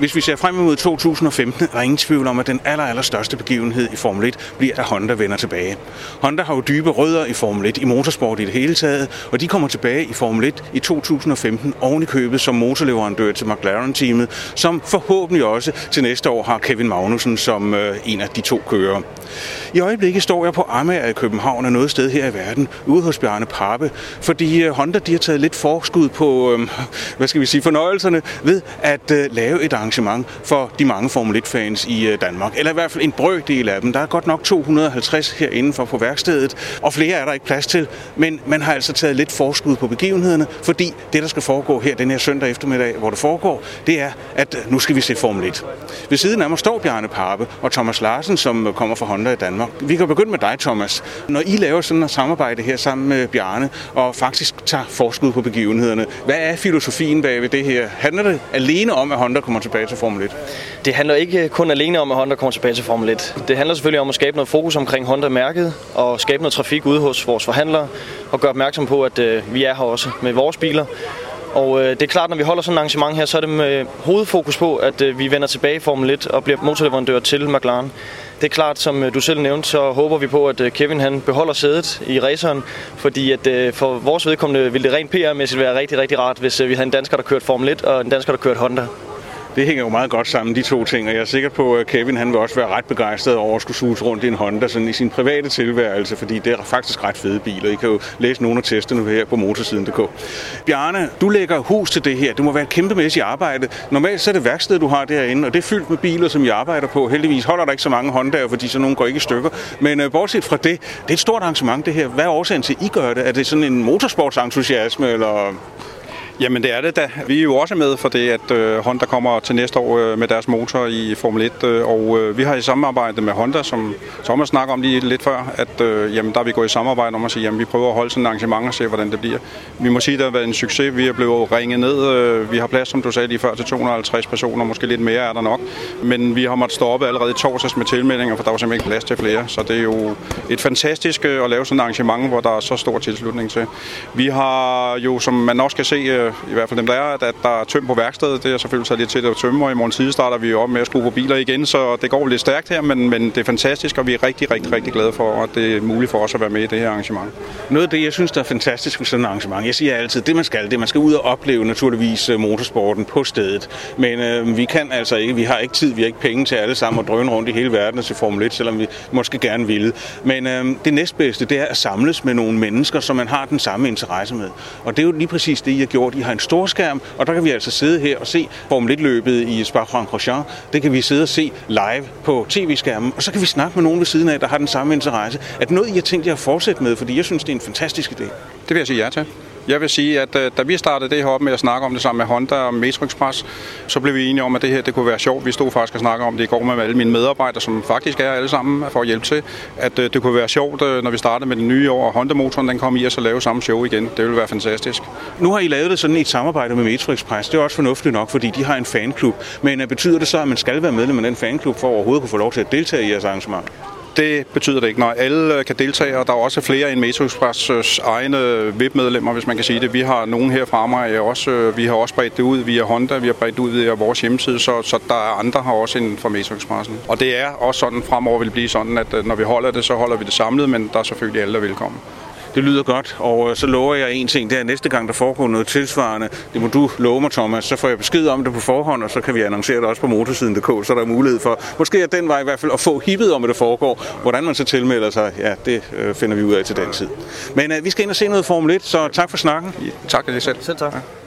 Hvis vi ser frem mod 2015, er der ingen tvivl om, at den allerstørste begivenhed i Formel 1 bliver, at Honda vender tilbage. Honda har jo dybe rødder i Formel 1, i motorsport i det hele taget, og de kommer tilbage i Formel 1 i 2015 oven i købet som motorleverandør til McLaren-teamet, som forhåbentlig også til næste år har Kevin Magnussen som en af de to kører. I øjeblikket står jeg på Amager i København og noget sted her i verden, ude hos Bjarne Pape, fordi Honda de har taget lidt forskud på fornøjelserne ved at lave et arrangement for de mange Formel 1-fans i Danmark. Eller i hvert fald en brøkdel af dem. Der er godt nok 250 herinde for på værkstedet, og flere er der ikke plads til. Men man har altså taget lidt forskud på begivenhederne, fordi det, der skal foregå her den her søndag eftermiddag, hvor det foregår, det er, at nu skal vi se Formel 1. Ved siden af mig står Bjarne Pape og Thomas Larsen, som kommer fra Honda i Danmark. Vi kan begynde med dig, Thomas. Når I laver sådan et samarbejde her sammen med Bjarne, og faktisk tager forskud på begivenhederne, hvad er filosofien bag ved det her? Handler det alene om, at Honda kommer tilbage til Formel 1? Det handler ikke kun alene om, at Honda kommer tilbage til Formel 1. Det handler selvfølgelig om at skabe noget fokus omkring Honda-mærket, og skabe noget trafik ude hos vores forhandlere, og gøre opmærksom på, at vi er her også med vores biler. Og det er klart, når vi holder sådan et arrangement her, så er det med hovedfokus på, at vi vender tilbage i Formel 1 og bliver motorleverandør til McLaren. Det er klart, som du selv nævnte, så håber vi på, at Kevin han beholder sædet i raceren, fordi at for vores vedkommende ville det rent PR-mæssigt være rigtig, rigtig rart, hvis vi havde en dansker, der kørte Formel 1 og en dansker, der kørte Honda. Det hænger jo meget godt sammen, de to ting, og jeg er sikker på, at Kevin han vil også være ret begejstret over at skulle suge rundt i en Honda sådan i sin private tilværelse, fordi det er faktisk ret fede biler. I kan jo læse nogle af testerne her på motorsiden.dk. Bjarne, du lægger hus til det her. Det må være et kæmpemæssigt arbejde. Normalt så er det værksted, du har derinde, og det er fyldt med biler, som I arbejder på. Heldigvis holder der ikke så mange Hondaer, fordi så nogle går ikke i stykker. Men bortset fra det er et stort arrangement det her. Hvad er årsagen til, at I gør det? Er det sådan en motorsportsentusiasme, eller... Jamen det er det da. Vi er jo også med for det, at Honda kommer til næste år med deres motor i Formel 1, og vi har i samarbejde med Honda, som Thomas snakker om lige lidt før, at der er vi gået i samarbejde om at sige, at vi prøver at holde sådan et arrangement og se, hvordan det bliver. Vi må sige, at det har været en succes. Vi er blevet ringet ned. Vi har plads, som du sagde lige før, til 250 personer. Måske lidt mere er der nok. Men vi har måttet stoppe allerede i torsdags med tilmeldinger, for der var simpelthen ikke plads til flere. Så det er jo et fantastisk at lave sådan et arrangement, hvor der er så stor tilslutning til. Vi har jo, som man også kan se, i hvert fald dem der er, at der er tøm på værkstedet. Det er selvfølgelig taget lidt til at tømme, og i morgen tid starter vi op med at skrue på biler igen, så det går lidt stærkt her, men det er fantastisk, og vi er rigtig, rigtig, rigtig glade for, at det er muligt for os at være med i det her arrangement. Noget af det, jeg synes, der er fantastisk ved sådan et arrangement, jeg siger altid, det man skal ud og opleve naturligvis motorsporten på stedet, men vi kan altså ikke, vi har ikke tid, vi har ikke penge til alle sammen at drøne rundt i hele verden til Formel 1, selvom vi måske gerne ville. Men det næstbedste, det er at samles med nogle mennesker, som man har den samme interesse med. Og det er jo lige præcis det, I har gjort. I har en storskærm, og der kan vi altså sidde her og se Formel 1-løbet i Spa-Francorchamps. Det kan vi sidde og se live på tv-skærmen, og så kan vi snakke med nogen ved siden af, der har den samme interesse. Er det noget, I har tænkt jer at fortsætte med? Fordi jeg synes, det er en fantastisk idé. Det vil jeg sige ja til. Jeg vil sige, at da vi startede det her op med at snakke om det sammen med Honda og Metro Express, så blev vi enige om, at det her det kunne være sjovt. Vi stod faktisk og snakkede om det i går med alle mine medarbejdere, som faktisk er alle sammen for at hjælpe til, at det kunne være sjovt, når vi startede med det nye år, og Honda-motoren den kom i at så lave samme show igen. Det ville være fantastisk. Nu har I lavet det sådan i et samarbejde med Metro Express. Det er også fornuftigt nok, fordi de har en fanklub. Men betyder det så, at man skal være medlem af den fanklub for at overhovedet kunne få lov til at deltage i jeres arrangement? Det betyder det ikke. Når alle kan deltage, og der er også flere end Metro Express' egne VIP-medlemmer, hvis man kan sige det. Vi har nogen her fra Amager også. Vi har også bredt det ud via Honda, vi har bredt det ud via vores hjemmeside, så der er andre her også inden for Metro Expressen. Og det er også sådan, fremover vil blive sådan, at når vi holder det, så holder vi det samlet, men der er selvfølgelig alle, der er velkommen. Det lyder godt, og så lover jeg en ting, det er næste gang, der foregår noget tilsvarende. Det må du love mig, Thomas, så får jeg besked om det på forhånd, og så kan vi annoncere det også på motorsiden.dk, så der er mulighed for, måske er den vej i hvert fald, at få hippet om, at det foregår. Hvordan man så tilmelder sig, ja, det finder vi ud af til den tid. Men vi skal ind og se noget Formel 1, så tak for snakken. Ja, tak for det selv. Selv tak. Ja.